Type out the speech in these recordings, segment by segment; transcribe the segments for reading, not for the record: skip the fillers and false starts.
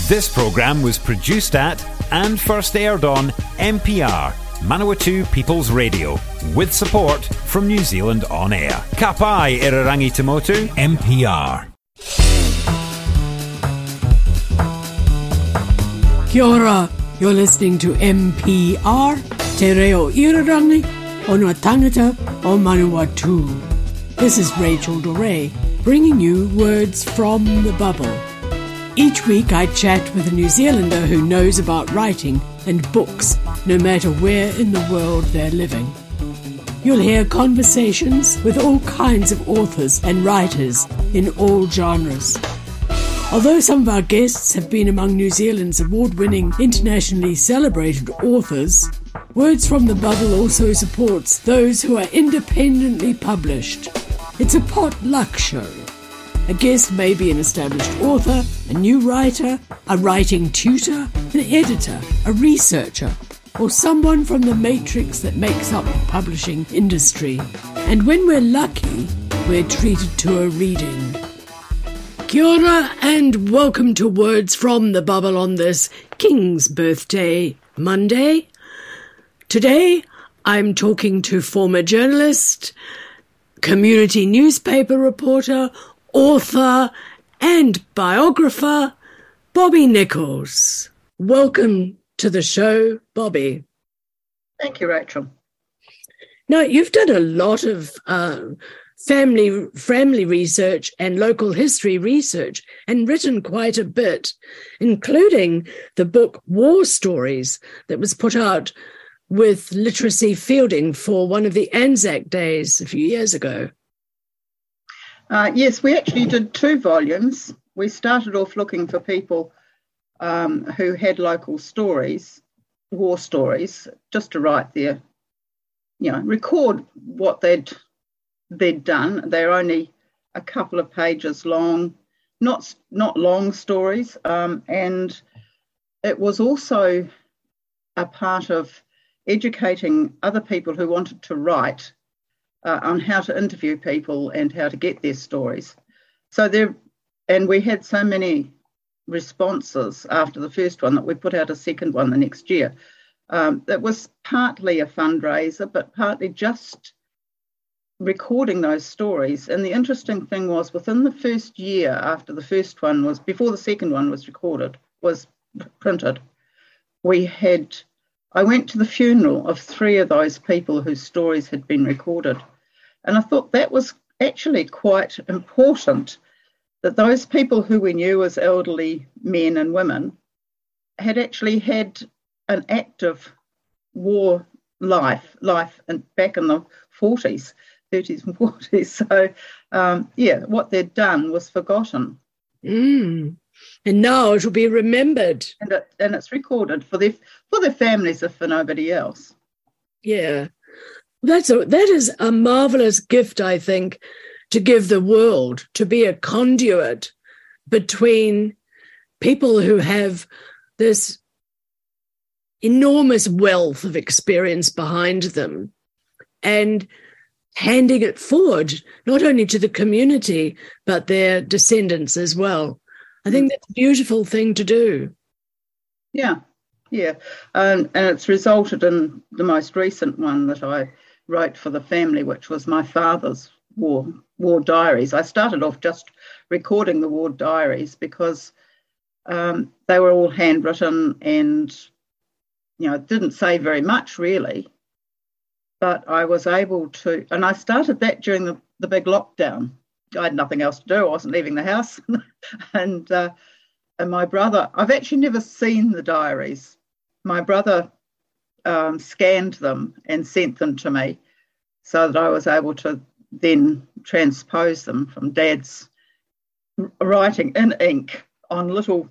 This programme was produced at and first aired on MPR, Manawatu People's Radio, with support from New Zealand On Air. Ka pai Irarangi Tamotu, MPR. Kia ora, you're listening to MPR, Te Reo Irarangi, Onua Tangata o Manawatu. This is Rachel Doré, bringing you words from the bubble. Each week I chat with a New Zealander who knows about writing and books, no matter where in the world they're living. You'll hear conversations with all kinds of authors and writers in all genres. Although some of our guests have been among New Zealand's award-winning, internationally celebrated authors, Words from the Bubble also supports those who are independently published. It's a potluck show. A guest may be an established author, a new writer, a writing tutor, an editor, a researcher, or someone from the matrix that makes up the publishing industry. And when we're lucky, we're treated to a reading. Kia ora and welcome to Words from the Bubble on this King's Birthday Monday. Today, I'm talking to former journalist, community newspaper reporter, author and biographer, Bobby Nichols. Welcome to the show, Bobby. Thank you, Rachel. Now, you've done a lot of family research and local history research and written quite a bit, including the book War Stories that was put out with Literacy Fielding for one of the Anzac Days a few years ago. Yes, we actually did 2 volumes. We started off looking for people who had local stories, war stories, just to write their, record what they'd done. They're only a couple of pages long, not long stories. And it was also a part of educating other people who wanted to write on how to interview people and how to get their stories. And we had so many responses after the first one that we put out a second one the next year. That was partly a fundraiser, but partly just recording those stories. And the interesting thing was, within the first year after the first one was, before the second one was printed, I went to the funeral of 3 of those people whose stories had been recorded. And I thought that was actually quite important, that those people who we knew as elderly men and women had actually had an active war life and back in the 30s and 40s. So, what they'd done was forgotten. And now it will be remembered. And it's recorded for their families, if for nobody else. Yeah. That is a marvellous gift, I think, to give the world, to be a conduit between people who have this enormous wealth of experience behind them and handing it forward, not only to the community, but their descendants as well. I think that's a beautiful thing to do. Yeah. And it's resulted in the most recent one that I wrote for the family, which was my father's war diaries. I started off just recording the war diaries because they were all handwritten and, didn't say very much really. But I was able to, and I started that during the big lockdown. I had nothing else to do. I wasn't leaving the house. And my brother, I've actually never seen the diaries. My brother scanned them and sent them to me so that I was able to then transpose them from Dad's writing in ink on little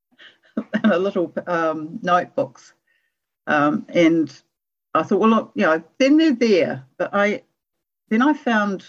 notebooks. And I thought, well, look, then they're there. But then I found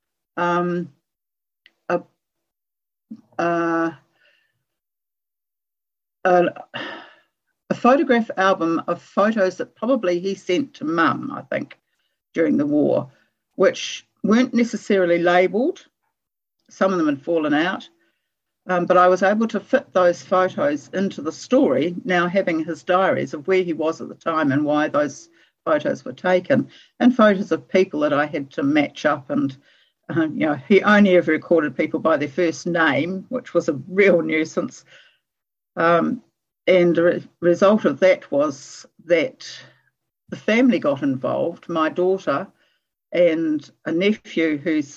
a photograph album of photos that probably he sent to Mum, I think, during the war, which weren't necessarily labelled. Some of them had fallen out, But I was able to fit those photos into the story, now having his diaries of where he was at the time and why those photos were taken, and photos of people that I had to match up. And, he only ever recorded people by their first name, which was a real nuisance. And the result of that was that the family got involved, my daughter and a nephew who's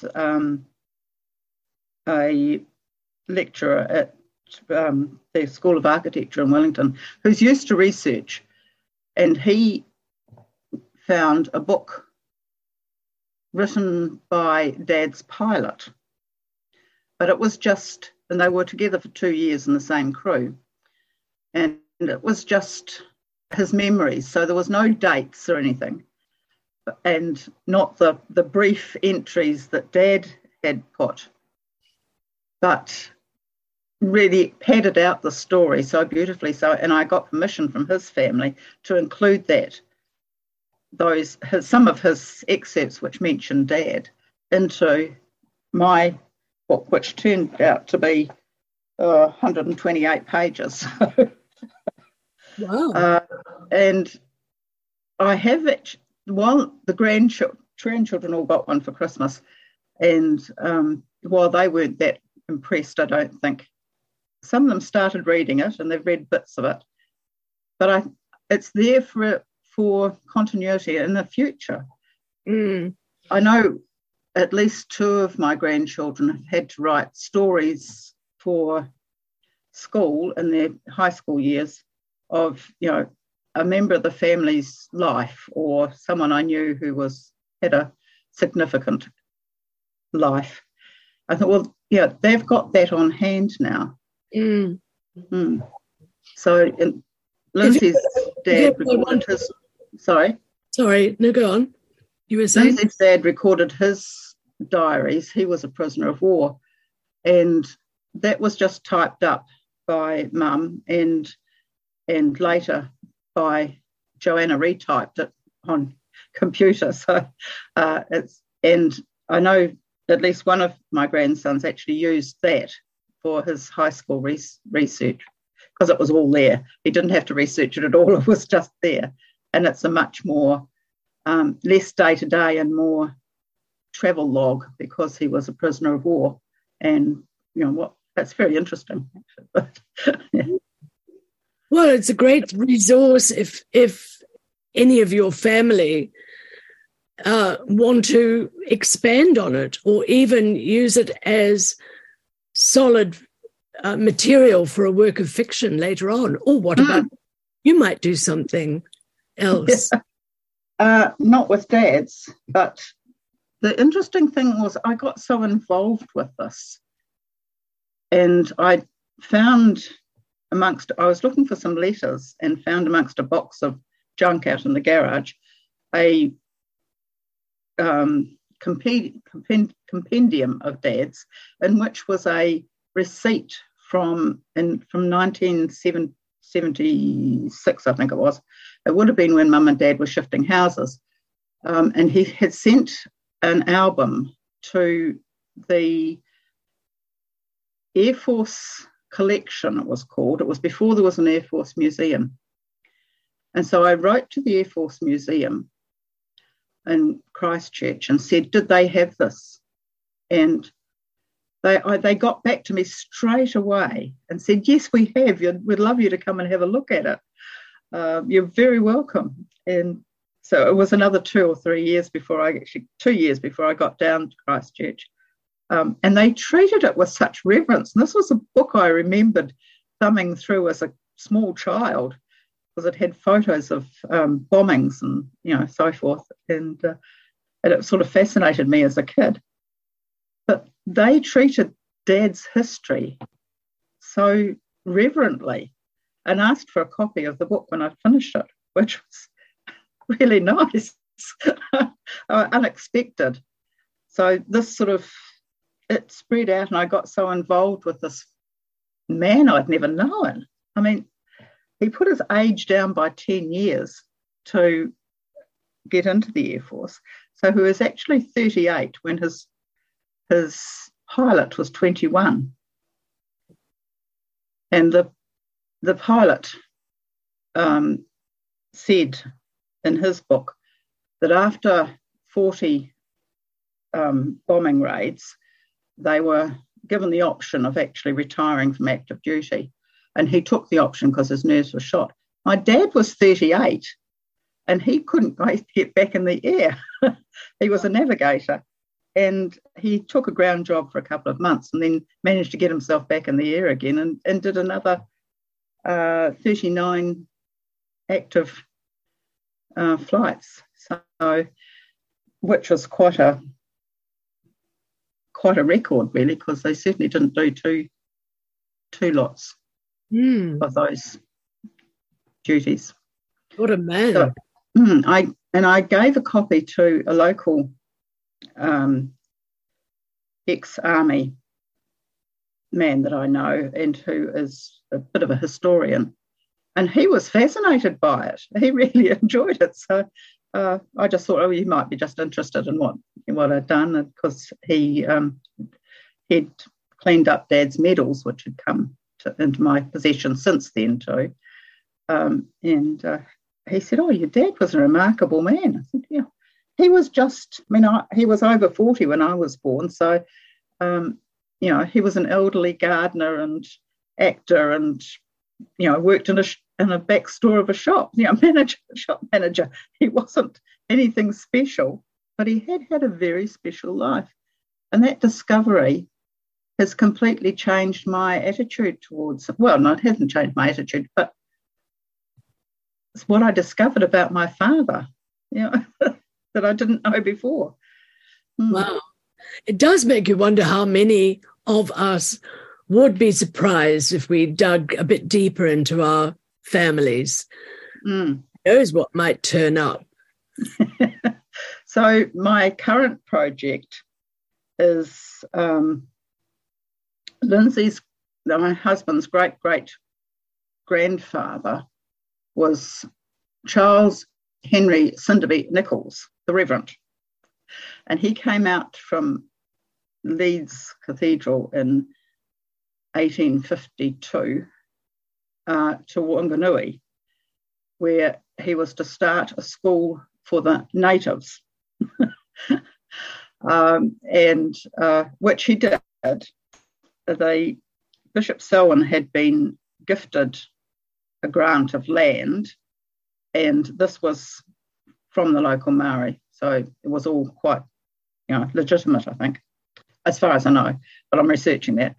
a lecturer at the School of Architecture in Wellington, who's used to research, and he found a book written by Dad's pilot, but it was just, and they were together for 2 years in the same crew, and it was just his memories, so there was no dates or anything, and not the brief entries that Dad had put, but really padded out the story so beautifully. So, and I got permission from his family to include some of his excerpts which mentioned Dad into my book, which turned out to be 128 pages. Wow. And I have it, while the grandchildren all got one for Christmas, and while they weren't that impressed, I don't think, some of them started reading it and they've read bits of it, but it's there for continuity in the future. I know at least 2 of my grandchildren have had to write stories for school in their high school years of, a member of the family's life or someone I knew who had a significant life. I thought, well, yeah, they've got that on hand now. So Lindsay's dad recorded his... Sorry, no, go on. You were saying? Lindsay's dad recorded his diaries. He was a prisoner of war, and that was just typed up by Mum, and later by Joanna retyped it on computer. So and I know at least one of my grandsons actually used that for his high school research, because it was all there. He didn't have to research it at all. It was just there. And it's a much more, less day-to-day and more travel log, because he was a prisoner of war. And, that's very interesting, actually. Yeah. Well, it's a great resource if any of your family want to expand on it or even use it as solid material for a work of fiction later on. Or what about you might do something else? Yeah. Not with Dad's, but the interesting thing was I got so involved with this, and I found I was looking for some letters and found amongst a box of junk out in the garage a compendium of Dad's, in which was a receipt from 1976, I think it was. It would have been when Mum and Dad were shifting houses. And he had sent an album to the Air Force collection, it was called. It was before there was an Air Force museum. And so I wrote to the Air Force Museum in Christchurch and said, did they have this? And they got back to me straight away and said, yes, we have. We'd love you to come and have a look at it. You're very welcome. And so it was another 2 or 3 years 2 years before I got down to Christchurch. And they treated it with such reverence. And this was a book I remembered thumbing through as a small child, because it had photos of bombings and so forth, and it sort of fascinated me as a kid. But they treated Dad's history so reverently and asked for a copy of the book when I finished it, which was really nice, unexpected. So this it spread out, and I got so involved with this man I'd never known. I mean, he put his age down by 10 years to get into the Air Force. So he was actually 38 when his pilot was 21. And the pilot said in his book that after 40 bombing raids, they were given the option of actually retiring from active duty. And he took the option because his nerves were shot. My dad was 38 and he couldn't get back in the air. He was a navigator. And he took a ground job for a couple of months and then managed to get himself back in the air again and did another 39 active flights. So, which was quite a record, really, because they certainly didn't do two lots of those duties. What a man! So, I gave a copy to a local ex-army man that I know and who is a bit of a historian, and he was fascinated by it. He really enjoyed it. So I just thought, you might be just interested in what I'd done, because he'd cleaned up Dad's medals, which had come into my possession since then too. And he said, your dad was a remarkable man. I said, yeah. He was he was over 40 when I was born. So, he was an elderly gardener and actor and, worked in a back store of a shop, shop manager. He wasn't anything special, but he had a very special life. And that discovery has completely changed my attitude towards, no, it hasn't changed my attitude, but it's what I discovered about my father, that I didn't know before. Wow. It does make you wonder how many of us would be surprised if we dug a bit deeper into our families. Who knows what might turn up. So my current project is Lindsay's, my husband's great-great-grandfather was Charles Henry Cinderby Nichols, the Reverend. And he came out from Leeds Cathedral in 1852 to Wanganui, where he was to start a school for the natives, which he did. Bishop Selwyn had been gifted a grant of land, and this was from the local Maori, so it was all quite, legitimate, I think, as far as I know. But I'm researching that.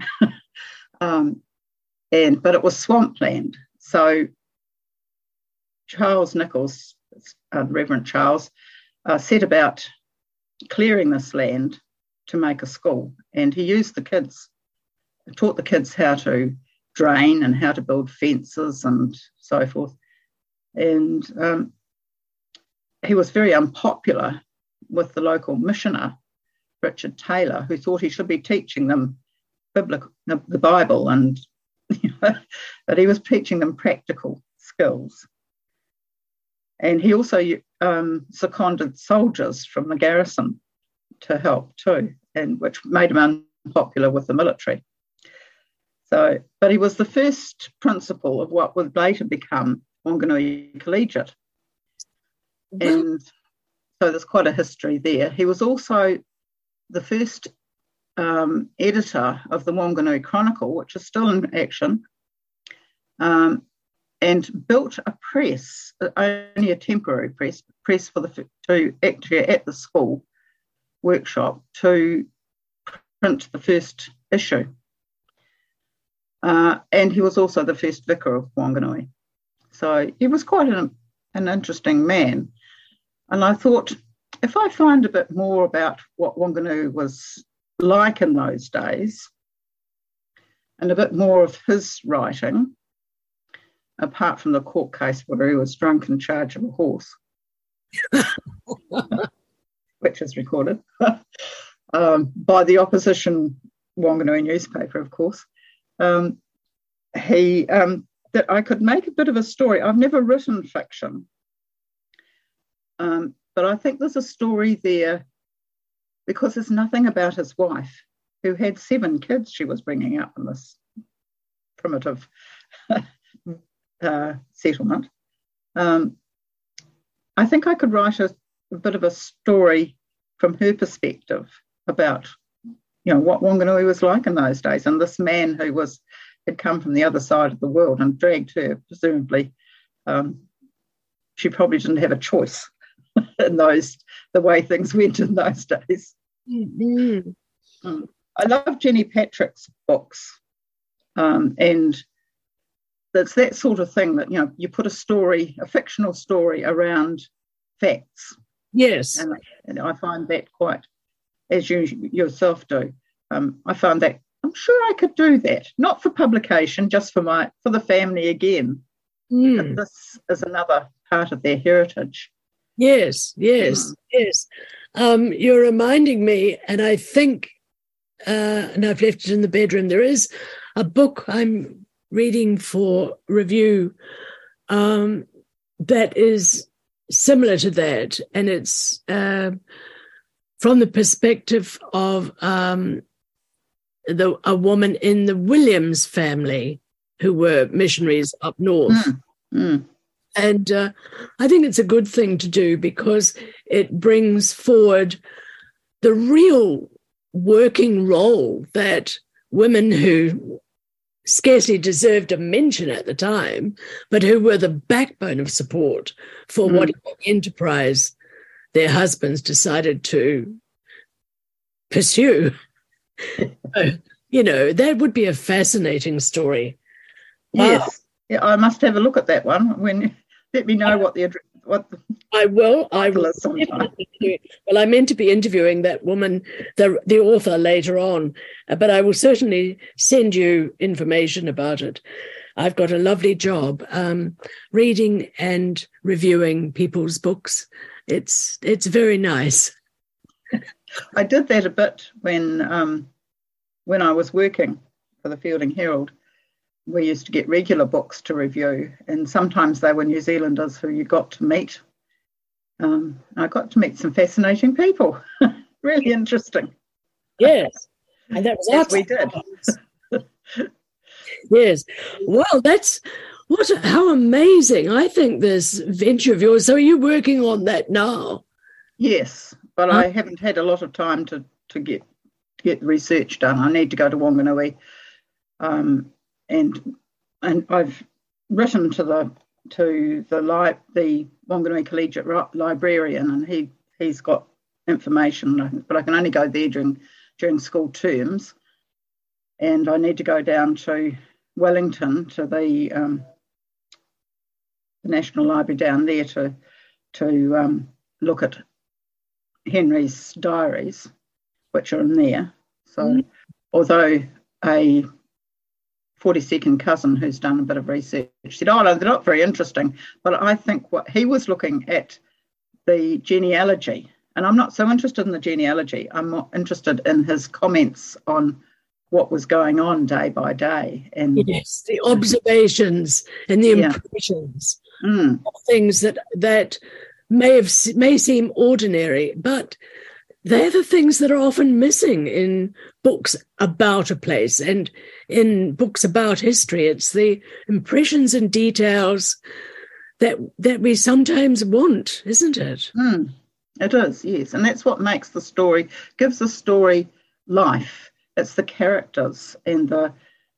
But it was swampland. So Charles Nichols, Reverend Charles, set about clearing this land to make a school, and he taught the kids how to drain and how to build fences and so forth. And he was very unpopular with the local missioner, Richard Taylor, who thought he should be teaching them the Bible, and but he was teaching them practical skills. And he also seconded soldiers from the garrison to help too, and which made him unpopular with the military. So, but he was the first principal of what would later become Wanganui Collegiate. And so there's quite a history there. He was also the first editor of the Wanganui Chronicle, which is still in action, and built a press, only a temporary press at the school workshop to print the first issue. And he was also the first vicar of Wanganui. So he was quite an interesting man. And I thought, if I find a bit more about what Wanganui was like in those days, and a bit more of his writing, apart from the court case where he was drunk in charge of a horse, which is recorded by the opposition Wanganui newspaper, of course, that I could make a bit of a story. I've never written fiction, but I think there's a story there because there's nothing about his wife, who had 7 kids she was bringing up in this primitive settlement. I think I could write a bit of a story from her perspective about, what Wanganui was like in those days, and this man who had come from the other side of the world and dragged her, presumably. She probably didn't have a choice in the way things went in those days. Mm-hmm. I love Jenny Patrick's books, and it's that sort of thing that, you put a fictional story around facts. Yes. And I find that quite, as you yourself do, I find that I'm sure I could do that, not for publication, just for the family again. But this is another part of their heritage. Yes. You're reminding me, and I think, and I've left it in the bedroom, there is a book I'm reading for review that is similar to that, and it's from the perspective of a woman in the Williams family who were missionaries up north. And I think it's a good thing to do because it brings forward the real working role that women who scarcely deserved a mention at the time, but who were the backbone of support for whatever enterprise their husbands decided to pursue. That would be a fascinating story. Yes. Yeah, I must have a look at that one. Let me know what I will. sometime. Well, I meant to be interviewing that woman, the author, later on, but I will certainly send you information about it. I've got a lovely job reading and reviewing people's books. It's very nice. I did that a bit when I was working for the Fielding Herald. We used to get regular books to review, and sometimes they were New Zealanders who you got to meet. I got to meet some fascinating people. Really interesting. Yes, and that was yes, we did. Yes. Well, how amazing. I think this venture of yours, so are you working on that now? Yes, but I haven't had a lot of time to get the research done. I need to go to Wanganui. And I've written to the Wanganui Collegiate Librarian, and he's got information, but I can only go there during school terms, and I need to go down to Wellington to the National Library down there to look at Henry's diaries, which are in there. So, although a 42nd cousin who's done a bit of research said, no, they're not very interesting. But I think what he was looking at the genealogy, and I'm not so interested in the genealogy. I'm more interested in his comments on what was going on day by day. And yes, the observations and the impressions of things that may seem ordinary, but they're the things that are often missing in books about a place and in books about history. It's the impressions and details that we sometimes want, isn't it? It is, yes. And that's what makes the story, gives the story life. It's the characters and the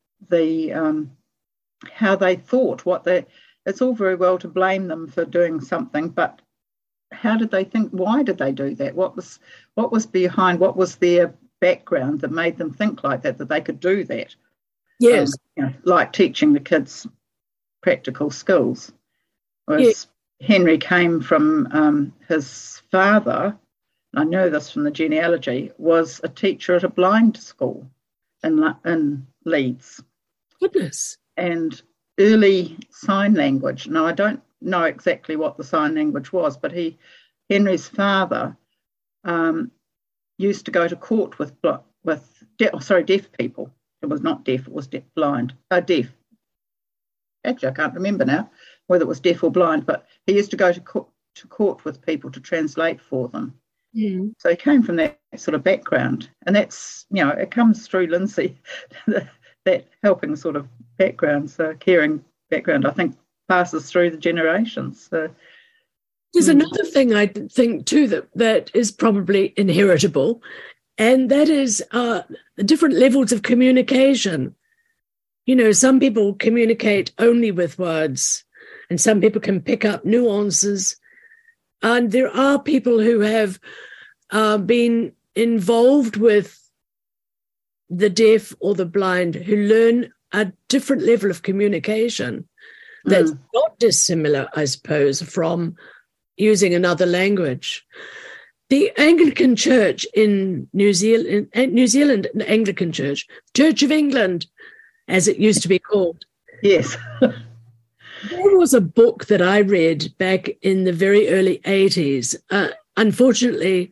how they thought, it's all very well to blame them for doing something, but how did they think? Why did they do that? What was behind? What was their background that made them think like that they could do that? Yes, like teaching the kids practical skills. Henry came from his father. I know this from the genealogy. Was a teacher at a blind school in Leeds. Goodness. And early sign language. Now I don't know exactly what the sign language was, but Henry's father used to go to court with deaf people. It was not deaf, it was deaf. Actually, I can't remember now whether it was deaf or blind, but he used to go to court with people to translate for them. So he came from that sort of background, and that's, it comes through Lindsay, that helping sort of background, so caring background, I think passes through the generations. So there's another thing I think too that is probably inheritable, and that is different levels of communication. You know, some people communicate only with words, and some people can pick up nuances. And there are people who have been involved with the deaf or the blind who learn a different level of communication that's not dissimilar, I suppose, from using another language. The Anglican Church in New Zealand, an Anglican Church, Church of England, as it used to be called. Yes. There was a book that I read back in the very early 80s. Unfortunately,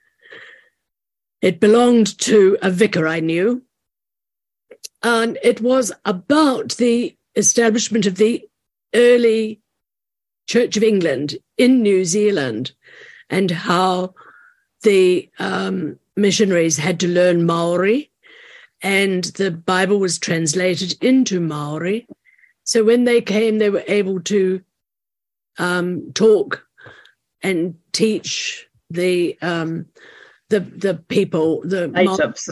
it belonged to a vicar I knew, and it was about the establishment of the early Church of England in New Zealand and how the missionaries had to learn Maori, and the Bible was translated into Maori. So when they came, they were able to talk and teach the people, the natives.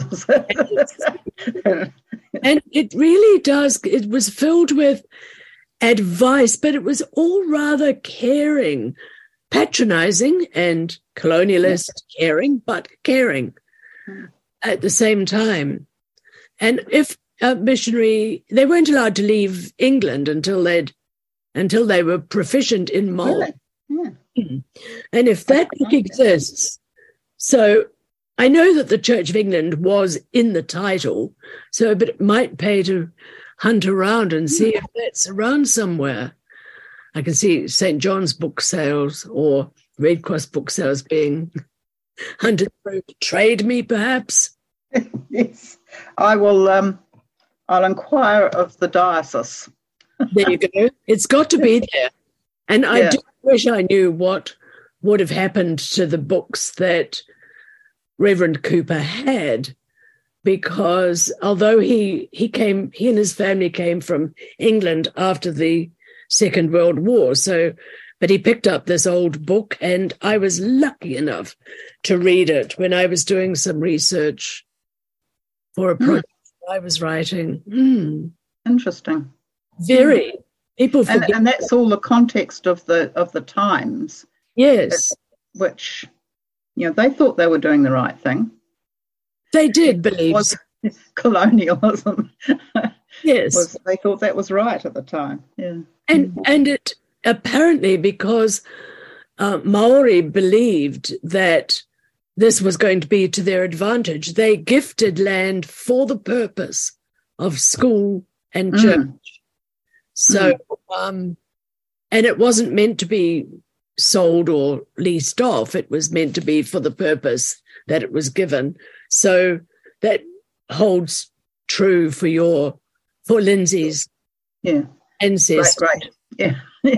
And it really does. It was filled with advice, but it was all rather caring, patronizing and colonialist caring, but caring at the same time. And if a missionary, they weren't allowed to leave England until they were proficient in Maori. Really? Yeah. And if that book exists, so I know that the Church of England was in the title, but it might pay to hunt around and see if that's around somewhere. I can see St. John's book sales or Red Cross book sales being hunted through. Trade me, perhaps. Yes, I will. I'll inquire of the diocese. There you go. It's got to be there. And I do wish I knew what would have happened to the books that Reverend Cooper had, because although he and his family came from England after the Second World War, but he picked up this old book, and I was lucky enough to read it when I was doing some research for a project I was writing. Interesting. Very. People forget. And that's all the context of the times. Yes. Which, they thought they were doing the right thing. They did believe. Was colonialism. Yes. They thought that was right at the time. Yeah. And it apparently, because Maori believed that this was going to be to their advantage, they gifted land for the purpose of school and church. So, and it wasn't meant to be sold or leased off. It was meant to be for the purpose that it was given. So that holds true for Lindsay's ancestors. Great. Yeah.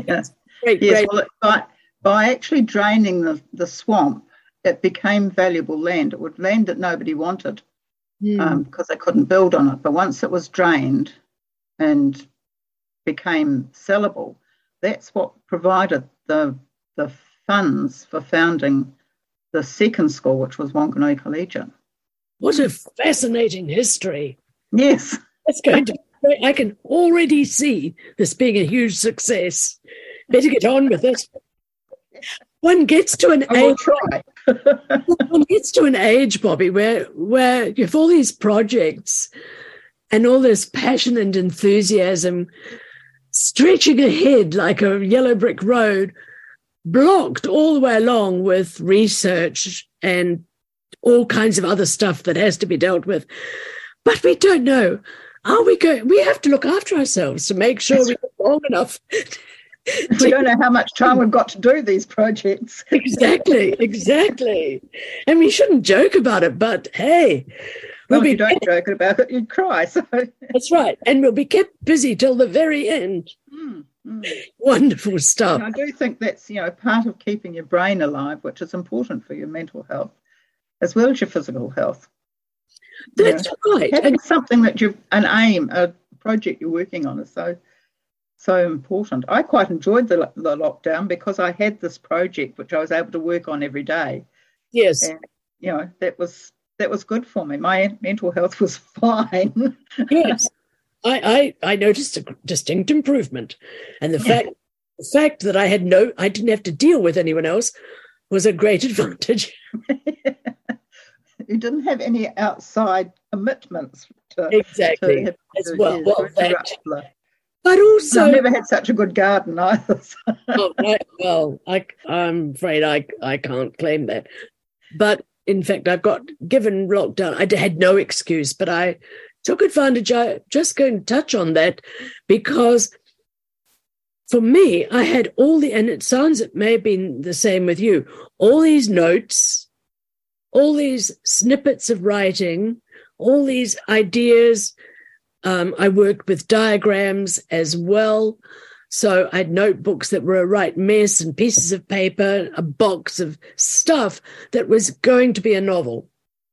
Great. Well, by actually draining the swamp, it became valuable land. It was land that nobody wanted because they couldn't build on it. But once it was drained and became sellable, that's what provided the funds for founding the second school, which was Wanganui Collegiate. What a fascinating history. Yes. It's going to be, I can already see this being a huge success. Better get on with it. One gets to an age. One gets to an age, Bobby, where you have all these projects and all this passion and enthusiasm stretching ahead like a yellow brick road, blocked all the way along with research and all kinds of other stuff that has to be dealt with. But we don't know. Are we going? We have to look after ourselves to make sure we're long enough. We don't know how much time we've got to do these projects. Exactly. And we shouldn't joke about it, but hey. If you don't joke about it, you'd cry. So. That's right. And we'll be kept busy till the very end. Wonderful stuff. And I do think that's, part of keeping your brain alive, which is important for your mental health, as well as your physical health. That's right. Having something that an aim, a project you're working on is so important. I quite enjoyed the lockdown because I had this project which I was able to work on every day. Yes. And, that was good for me. My mental health was fine. Yes. I noticed a distinct improvement. And the fact that I didn't have to deal with anyone else was a great advantage. You didn't have any outside commitments exactly as well. But no, also, I've never had such a good garden either. Well, I'm afraid I can't claim that. But in fact, given lockdown, I had no excuse, but I took advantage. I just going to touch on that because for me, I had and it sounds it may have been the same with you, all these notes, all these snippets of writing, all these ideas. I worked with diagrams as well. So I had notebooks that were a right mess and pieces of paper, a box of stuff that was going to be a novel.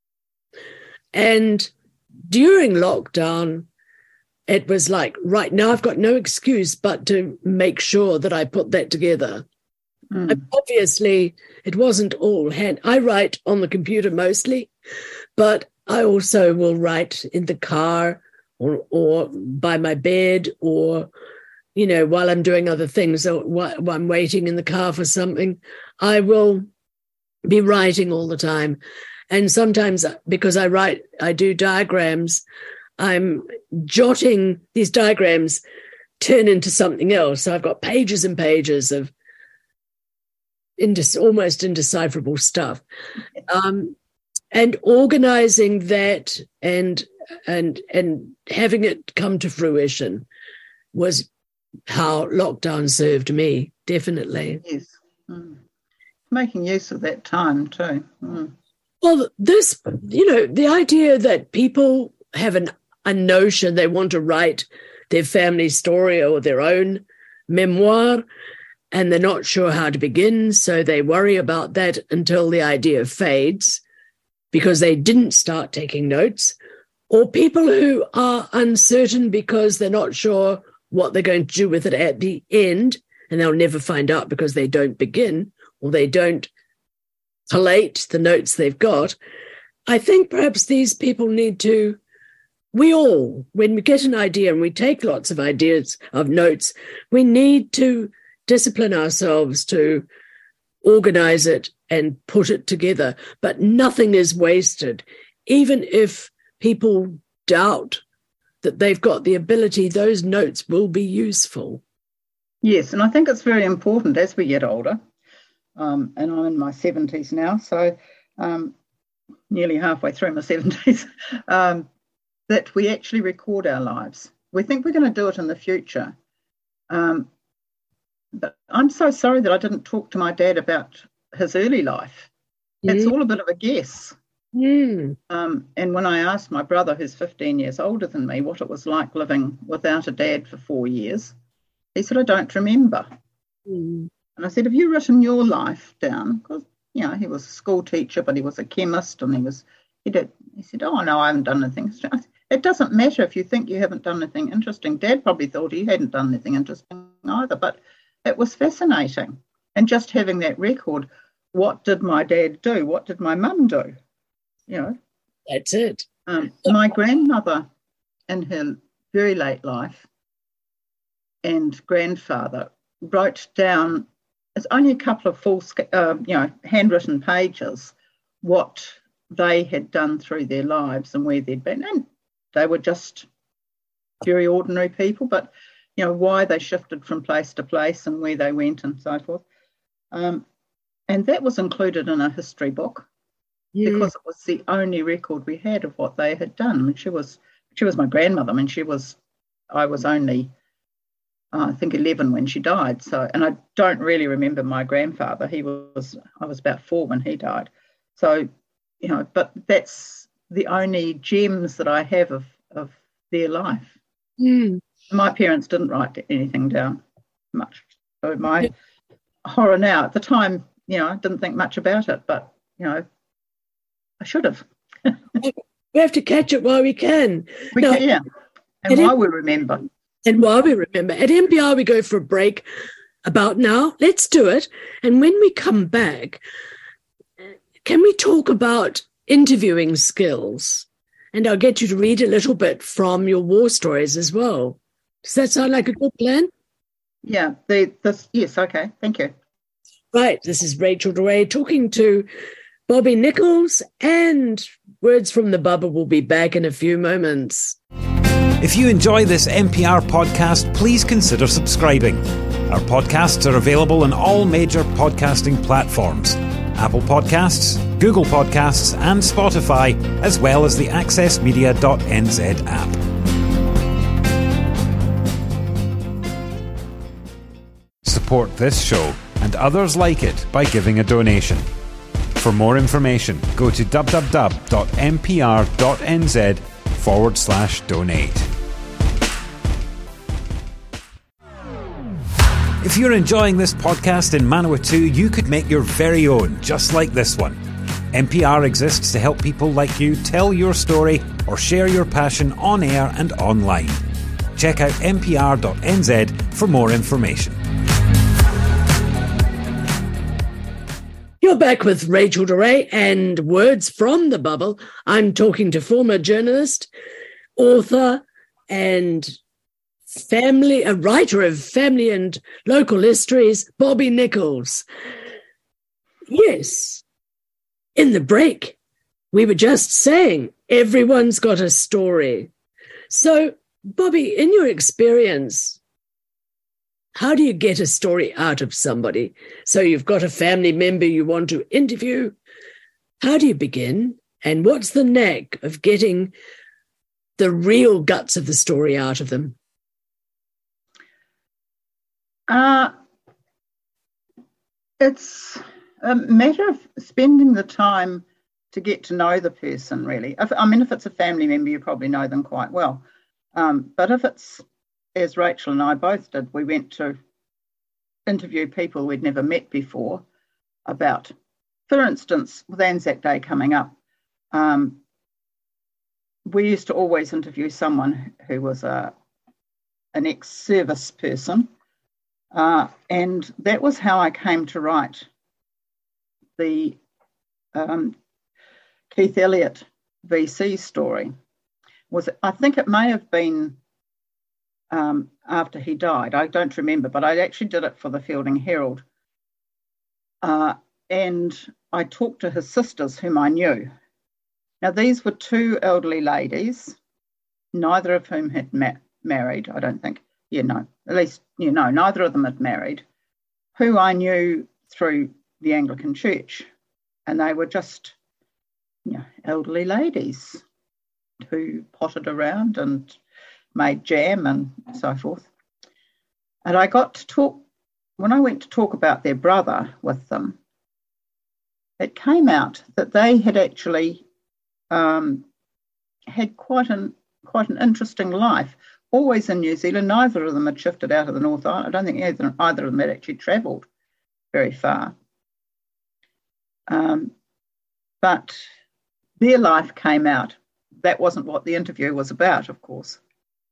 And during lockdown, it was like, right now I've got no excuse but to make sure that I put that together. Obviously, it wasn't all hand. I write on the computer mostly, but I also will write in the car or by my bed or, while I'm doing other things, or while I'm waiting in the car for something, I will be writing all the time. And sometimes because I do diagrams, I'm jotting these diagrams turn into something else. So I've got pages and pages of almost indecipherable stuff. And organizing that and having it come to fruition was how lockdown served me, definitely. Yes. Making use of that time too. Well, the idea that people have a notion they want to write their family story or their own memoir, and they're not sure how to begin, so they worry about that until the idea fades because they didn't start taking notes, or people who are uncertain because they're not sure what they're going to do with it at the end, and they'll never find out because they don't begin or they don't collate the notes they've got. I think perhaps these people need to, when we get an idea and we take lots of ideas of notes, we need to discipline ourselves to organize it and put it together. But nothing is wasted. Even if people doubt that they've got the ability, those notes will be useful. Yes, and I think it's very important as we get older, and I'm in my 70s now, so nearly halfway through my 70s, that we actually record our lives. We think we're going to do it in the future. But I'm so sorry that I didn't talk to my dad about his early life. It's all a bit of a guess. And when I asked my brother, who's 15 years older than me, what it was like living without a dad for 4 years, he said, I don't remember. And I said, have you written your life down? Because, he was a school teacher, but he was a chemist, and he said, oh, no, I haven't done anything. It doesn't matter if you think you haven't done anything interesting. Dad probably thought he hadn't done anything interesting either, but it was fascinating. And just having that record, what did my dad do? What did my mum do? That's it. My grandmother in her very late life and grandfather wrote down, it's only a couple of full, handwritten pages, what they had done through their lives and where they'd been. And they were just very ordinary people, but, why they shifted from place to place and where they went and so forth. And that was included in a history book because it was the only record we had of what they had done. I mean, she was my grandmother. I mean, I was only, I think, 11 when she died. So, and I don't really remember my grandfather. I was about 4 when he died. So, but that's the only gems that I have of their life. My parents didn't write anything down much. So my horror now, at the time, I didn't think much about it, but, I should have. We have to catch it while we can. We can, yeah. And while we remember. And while we remember. At MPR, we go for a break about now. Let's do it. And when we come back, can we talk about interviewing skills? And I'll get you to read a little bit from your war stories as well. Does that sound like a good plan? Yeah, yes, okay, thank you. Right, this is Rachel DeRay talking to Bobby Nichols, and Words from the Bubble will be back in a few moments. If you enjoy this MPR podcast, please consider subscribing. Our podcasts are available on all major podcasting platforms: Apple Podcasts, Google Podcasts and Spotify, as well as the accessmedia.nz app. Support this show and others like it by giving a donation. For more information, go to www.mpr.nz/donate. If you're enjoying this podcast in Manawatu, you could make your very own, just like this one. MPR exists to help people like you tell your story or share your passion on air and online. Check out mpr.nz for more information. You're back with Rachel DeRay and Words from the Bubble. I'm talking to former journalist, author, and a writer of family and local histories, Bobby Nichols. Yes, in the break, we were just saying everyone's got a story. So, Bobby, in your experience, how do you get a story out of somebody? So you've got a family member you want to interview. How do you begin? And what's the knack of getting the real guts of the story out of them? It's a matter of spending the time to get to know the person, really. If it's a family member, you probably know them quite well. But if it's, as Rachel and I both did, we went to interview people we'd never met before about, for instance, with Anzac Day coming up, we used to always interview someone who was an ex-service person, and that was how I came to write the Keith Elliott VC story. I think it may have been after he died. I don't remember, but I actually did it for the Fielding Herald. And I talked to his sisters, whom I knew. Now, these were two elderly ladies, neither of whom had married, I don't think. Neither of them had married, who I knew through the Anglican Church. And they were just, elderly ladies who potted around and made jam and so forth. And I got to talk, when I went to talk about their brother with them, it came out that they had actually had quite an interesting life, always in New Zealand. Neither of them had shifted out of the North Island. I don't think either of them had actually travelled very far. But their life came out. That wasn't what the interview was about, of course.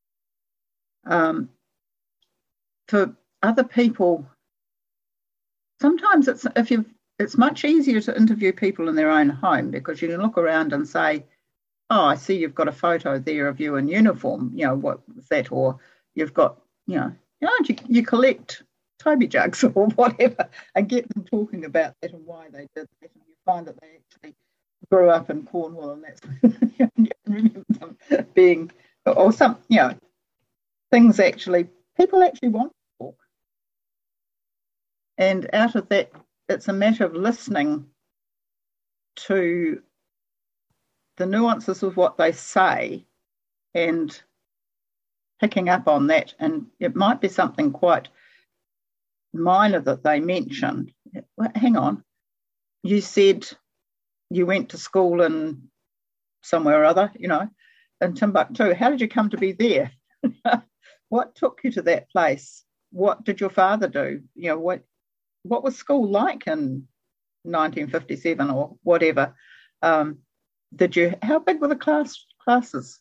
For other people, sometimes it's much easier to interview people in their own home, because you can look around and say, "Oh, I see you've got a photo there of you in uniform. What was that?" Or you've got, you collect Toby jugs or whatever, and get them talking about that and why they did that. And you find that they actually grew up in Cornwall, and that's you can remember them being, or some, things actually, people actually want to talk. And out of that, it's a matter of listening to the nuances of what they say and picking up on that. And it might be something quite minor that they mention. Well, hang on, you said you went to school in somewhere or other, in Timbuktu. How did you come to be there? What took you to that place? What did your father do? What was school like in 1957 or whatever? how big were the classes?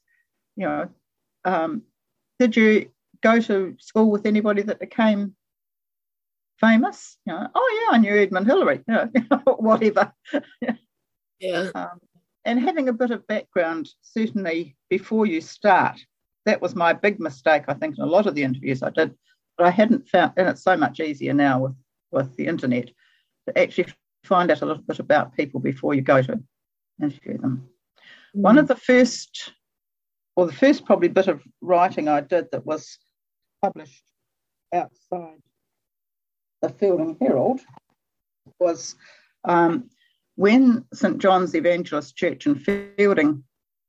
Did you go to school with anybody that became famous? Oh yeah, I knew Edmund Hillary, whatever. Yeah. And having a bit of background, certainly before you start, that was my big mistake, I think, in a lot of the interviews I did. But I hadn't found, and it's so much easier now with the internet, to actually find out a little bit about people before you go to interview them. One of the first probably bit of writing I did that was published outside the Fielding Herald was when St John's Evangelist Church in Fielding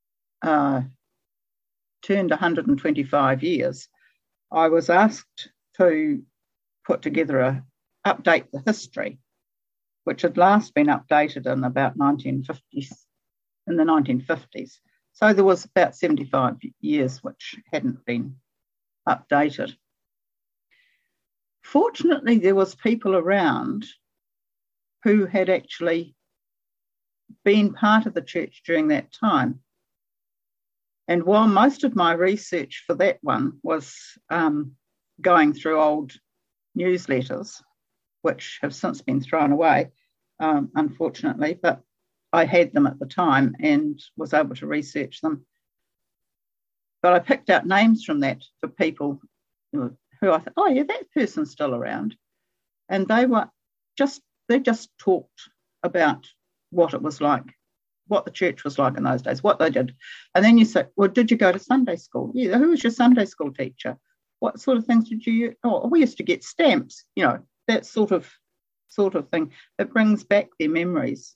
turned 125 years, I was asked to put together update the history, which had last been updated in about 1950s, in the 1950s. So there was about 75 years which hadn't been updated. Fortunately, there was people around who had actually been part of the church during that time. And while most of my research for that one was going through old newsletters, which have since been thrown away, unfortunately, but I had them at the time and was able to research them. But I picked out names from that for people who I thought, oh yeah, that person's still around. And they just talked about what it was like, what the church was like in those days, what they did. And then you say, well, did you go to Sunday school? Yeah, who was your Sunday school teacher? What sort of things did you use? Oh, we used to get stamps, that sort of thing. It brings back their memories.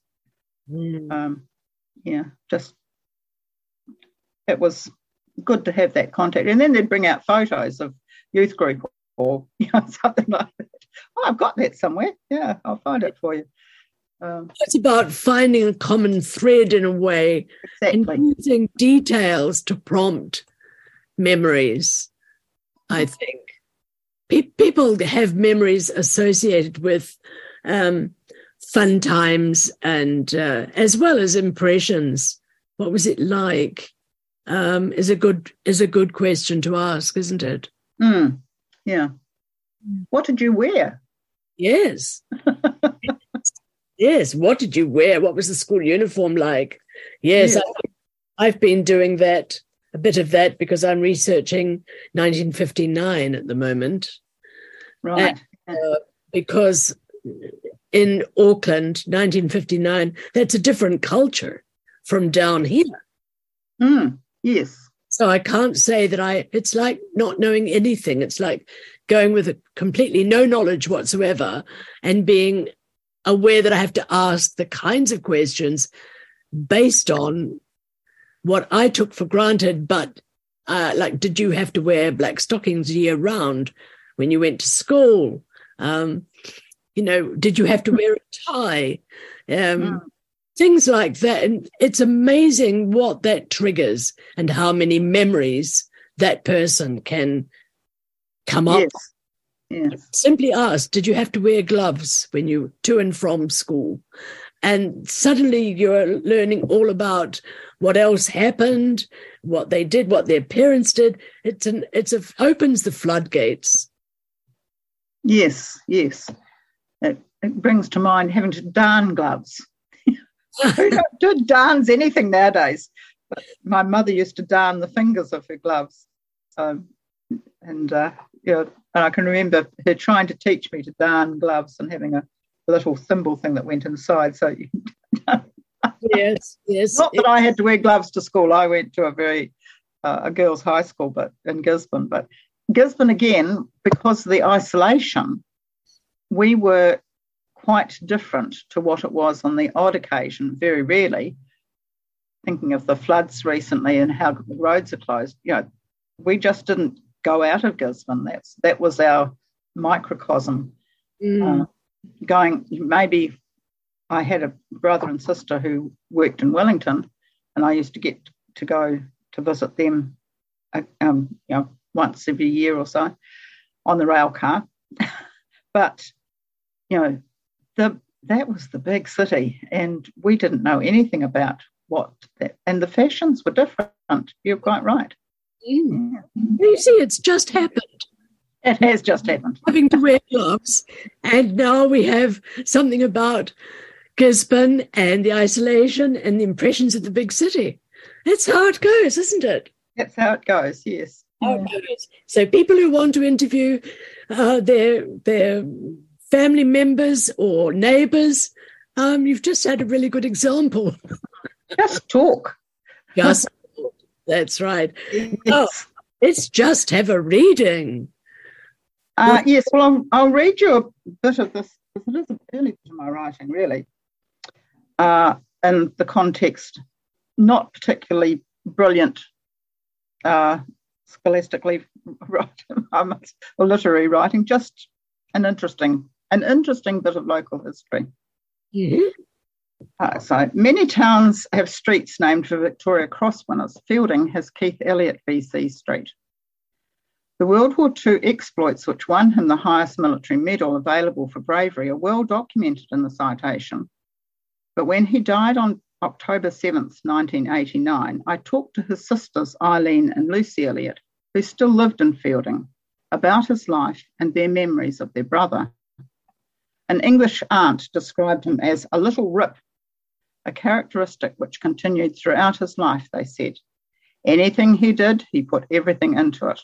It was good to have that contact. And then they'd bring out photos of youth group or something like that. Oh, I've got that somewhere. Yeah, I'll find it for you. It's about finding a common thread in a way, exactly. And using details to prompt memories, I think. People have memories associated with fun times and as well as impressions. What was it like? Is a good question to ask, isn't it? Yeah. What did you wear? Yes. Yes. What did you wear? What was the school uniform like? Yes. I've been doing that, a bit of that, because I'm researching 1959 at the moment. Right. Because in Auckland, 1959, that's a different culture from down here. Yes. So I can't say that it's like not knowing anything. It's like going with completely no knowledge whatsoever and being aware that I have to ask the kinds of questions based on what I took for granted. But like, did you have to wear black stockings year round when you went to school? Did you have to wear a tie? Things like that. And it's amazing what that with and how many memories that person can come up. Yes. Simply ask, did you have to wear gloves when you to and from school? And suddenly you're learning all about what else happened, what they did, what their parents did. It opens the floodgates. Yes. It brings to mind having to darn gloves. Who don't darns anything nowadays? But my mother used to darn the fingers of her gloves. And I can remember her trying to teach me to darn gloves and having a little thimble thing that went inside. So yes. Not that I had to wear gloves to school. I went to a girls' high school, but in Gisborne. But Gisborne again, because of the isolation, we were quite different to what it was on the odd occasion, very rarely. Thinking of the floods recently and how the roads are closed, we just didn't go out of Gisborne. That was our microcosm. Maybe I had a brother and sister who worked in Wellington, and I used to get to go to visit them, once every year or so on the rail car. But that was the big city, and we didn't know anything about and the fashions were different. You're quite right. Mm. Yeah. You see, it's just happened. It has just happened. Having to wear gloves, and now we have something about Gisborne and the isolation and the impressions of the big city. That's how it goes, isn't it? That's how it goes, yes. So people who want to interview their family members or neighbours, you've just had a really good example. Just talk. Just talk. That's right. Yes. Oh, let's just have a reading. Yes, well, I'll read you a bit of this, because it is an early bit of my writing, really, in the context, not particularly brilliant scholastically or literary writing, just an interesting bit of local history. Mm-hmm. So many towns have streets named for Victoria Cross winners. Fielding has Keith Elliott VC Street. The World War II exploits which won him the highest military medal available for bravery are well documented in the citation. But when he died on October 7th, 1989, I talked to his sisters Eileen and Lucy Elliott, who still lived in Fielding, about his life and their memories of their brother. An English aunt described him as a little rip, a characteristic which continued throughout his life, they said. Anything he did, he put everything into it.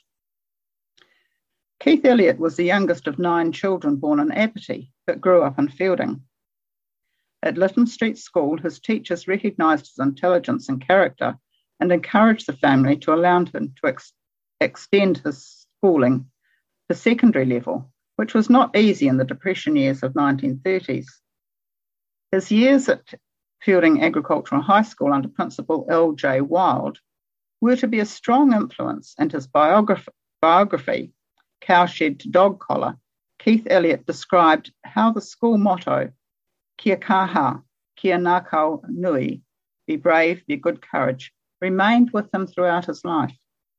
Keith Elliott was the youngest of 9 children born in Apathy, but grew up in Fielding. At Lytton Street School, his teachers recognised his intelligence and character and encouraged the family to allow him to extend his schooling to secondary level, which was not easy in the Depression years of 1930s. His years at Fielding Agricultural High School under Principal L.J. Wild were to be a strong influence, and his biography, Cowshed to Dog Collar, Keith Elliott described how the school motto, Kia kaha, kia ngākau nui, be brave, be good courage, remained with him throughout his life.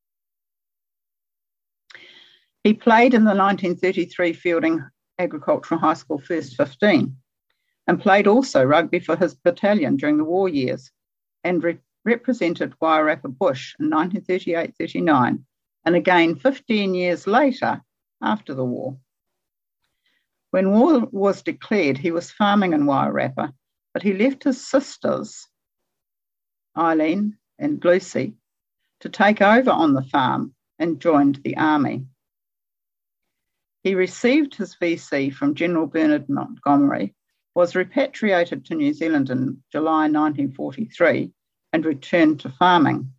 He played in the 1933 Fielding Agricultural High School First 15 and played also rugby for his battalion during the war years and represented Wairarapa Bush in 1938-39 and again 15 years later after the war. When war was declared, he was farming in Wairarapa, but he left his sisters, Eileen and Lucy, to take over on the farm and joined the army. He received his VC from General Bernard Montgomery, was repatriated to New Zealand in July 1943 and returned to farming.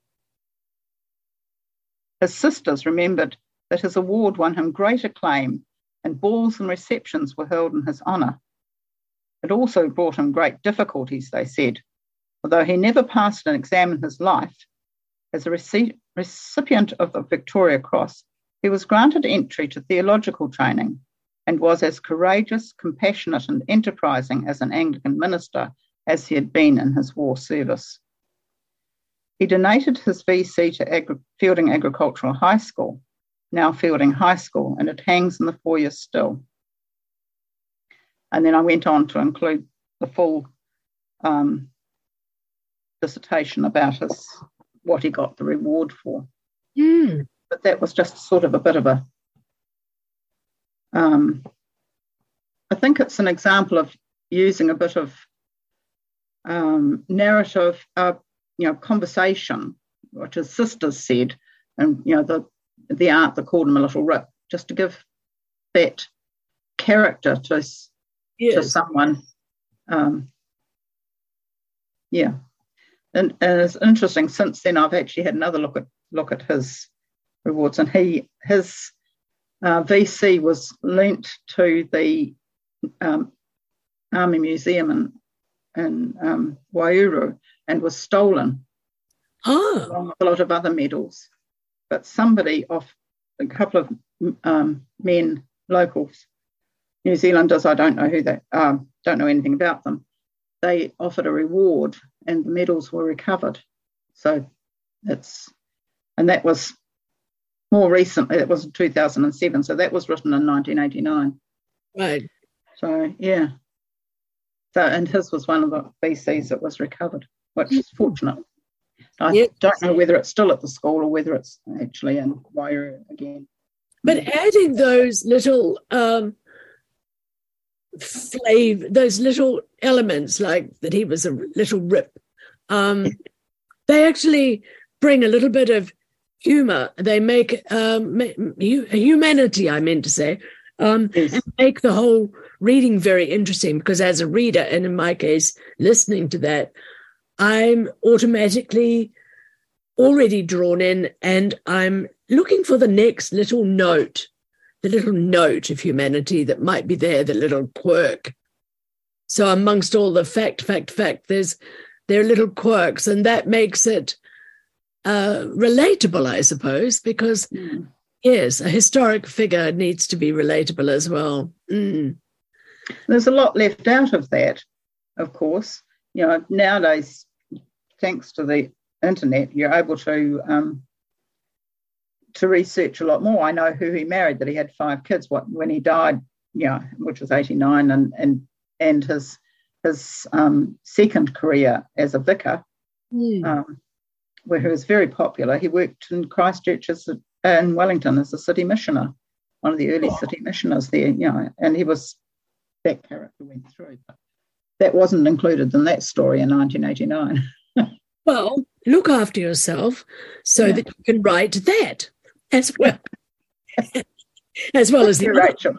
His sisters remembered that his award won him great acclaim and balls and receptions were held in his honour. It also brought him great difficulties, they said. Although he never passed an exam in his life, as a recipient of the Victoria Cross, he was granted entry to theological training and was as courageous, compassionate and enterprising as an Anglican minister as he had been in his war service. He donated his VC to Fielding Agricultural High School, now Fielding High School, and it hangs in the foyer still. And then I went on to include the full dissertation about what he got the reward for. Mm. But that was just sort of a bit of a, I think it's an example of using a bit of narrative, conversation, which his sisters said, and the aunt that called him a little rip, just to give that character to someone. And it's interesting. Since then, I've actually had another look at his rewards, and his VC was lent to the Army Museum in Waiouru and was stolen, along with a lot of other medals. But somebody a couple of men, locals, New Zealanders, I don't know who they don't know anything about them, they offered a reward and the medals were recovered. So that was more recently, it was in 2007, so that was written in 1989. Right. So, yeah. So, and his was one of the VCs that was recovered. which is fortunate. I don't know whether it's still at the school or whether it's actually in Wairua again. But adding those little those little elements, like that he was a little rip, they actually bring a little bit of humour. They make humanity, I meant to say, and make the whole reading very interesting, because as a reader, and in my case, listening to that, I'm automatically already drawn in, and I'm looking for the next little note, the little note of humanity that might be there, the little quirk. So amongst all the fact, there are little quirks, and that makes it relatable, I suppose, because, yes, a historic figure needs to be relatable as well. There's a lot left out of that, of course. You know, nowadays, thanks to the internet, you're able to research a lot more. I know who he married, that he had 5 kids when he died, which was 89, and his second career as a vicar, where he was very popular. He worked in Christchurch in Wellington as a city missioner, one of the early city missioners there, and that character went through. But that wasn't included in that story in 1989. Well, look after yourself so that you can write that as well. As well as the Rachel.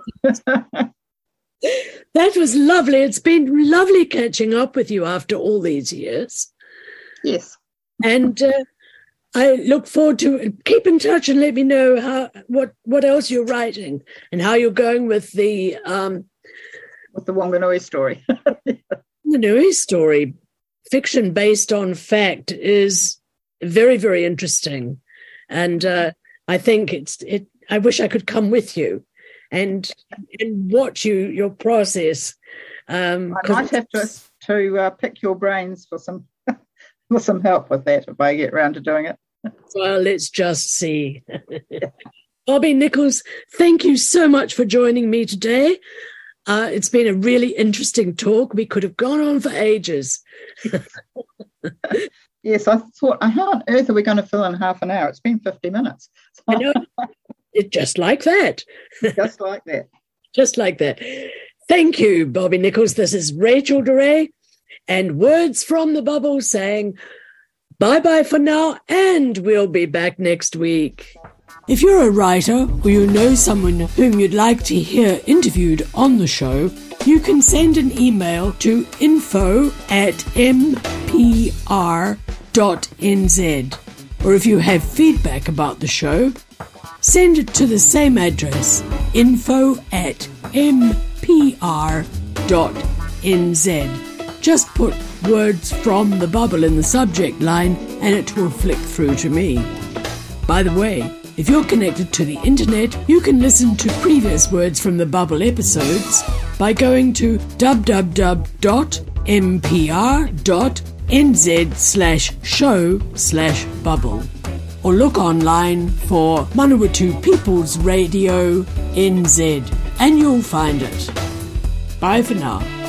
That was lovely. It's been lovely catching up with you after all these years. Yes. And I look forward to keep in touch and let me know what else you're writing and how you're going with the Wanganui story. The Wanganui story, fiction based on fact, is very, very interesting, and I think I wish I could come with you and watch your process. I might have to pick your brains for some help with that if I get around to doing it. Well, let's just see. Bobby Nichols, thank you so much for joining me today. It's been a really interesting talk. We could have gone on for ages. Yes, I thought, how on earth are we going to fill in half an hour? It's been 50 minutes. I know. It's just like that. Just like that. Just like that. Thank you, Bobby Nichols. This is Rachel DeRay, and Words from the Bubble saying bye-bye for now, and we'll be back next week. If you're a writer or you know someone whom you'd like to hear interviewed on the show, you can send an email to info@mpr.nz. Or if you have feedback about the show, send it to the same address, info@mpr.nz. Just put Words from the Bubble in the subject line and it will flick through to me. By the way, if you're connected to the internet, you can listen to previous Words from the Bubble episodes by going to www.mpr.nz/show/bubble, or look online for Manawatu People's Radio NZ and you'll find it. Bye for now.